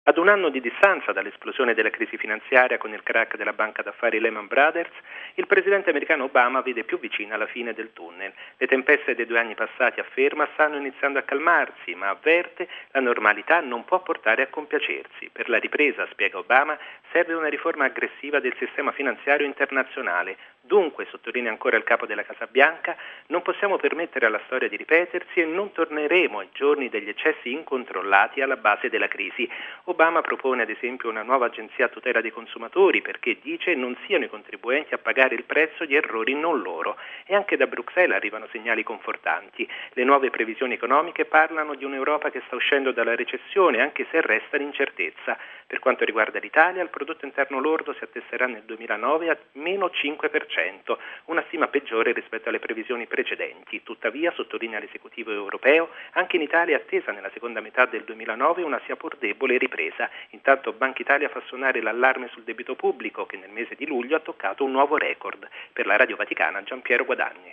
Ad un anno di distanza dall'esplosione della crisi finanziaria con il crack della banca d'affari Lehman Brothers, il presidente americano Obama vede più vicina la fine del tunnel. Le tempeste dei 2 anni passati, afferma, stanno iniziando a calmarsi, ma avverte la normalità non può portare a compiacersi. Per la ripresa, spiega Obama, serve una riforma aggressiva del sistema finanziario internazionale. Dunque, sottolinea ancora il capo della Casa Bianca, non possiamo permettere alla storia di ripetersi e non torneremo ai giorni degli eccessi incontrollati alla base della crisi. Obama propone ad esempio una nuova agenzia a tutela dei consumatori perché dice non siano i contribuenti a pagare il prezzo di errori non loro. E anche da Bruxelles arrivano segnali confortanti. Le nuove previsioni economiche parlano di un'Europa che sta uscendo dalla recessione, anche se resta l'incertezza. Per quanto riguarda l'Italia, il prodotto interno lordo si attesterà nel 2009 a meno 5%, una stima peggiore rispetto alle previsioni precedenti. Tuttavia, sottolinea l'esecutivo europeo, anche in Italia è attesa nella seconda metà del 2009 una sia pur debole ripresa. Intanto Banca Italia fa suonare l'allarme sul debito pubblico che nel mese di luglio ha toccato un nuovo record. Per la Radio Vaticana, Giampiero Guadagni.